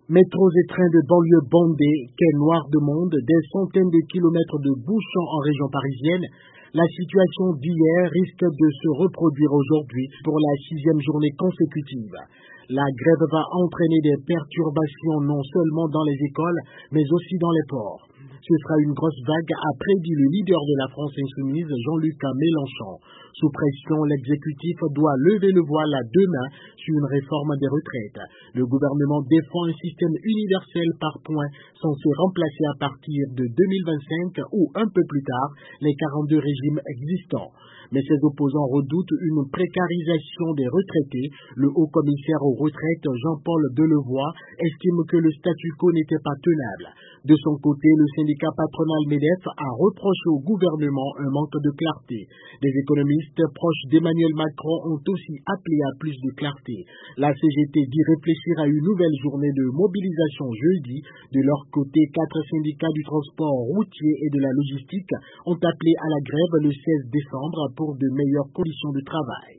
Métros et trains de banlieue bondés, quais noirs de monde, des centaines de kilomètres de bouchons en région parisienne, la situation d'hier risque de se reproduire aujourd'hui pour la 6e journée consécutive. La grève va entraîner des perturbations non seulement dans les écoles, mais aussi dans les ports. Ce sera une grosse vague, a prédit le leader de la France insoumise, Jean-Luc Mélenchon. Sous pression, l'exécutif doit lever le voile à demain sur une réforme des retraites. Le gouvernement défend un système universel par points censé remplacer à partir de 2025 ou un peu plus tard les 42 régimes existants. Mais ses opposants redoutent une précarisation des retraités. Le haut-commissaire aux retraites, Jean-Paul Delevoye, estime que le statu quo n'était pas tenable. De son côté, le syndicat patronal MEDEF a reproché au gouvernement un manque de clarté. Des économistes proches d'Emmanuel Macron ont aussi appelé à plus de clarté. La CGT dit réfléchir à une nouvelle journée de mobilisation jeudi. De leur côté, 4 syndicats du transport routier et de la logistique ont appelé à la grève le 16 décembre pour de meilleures conditions de travail.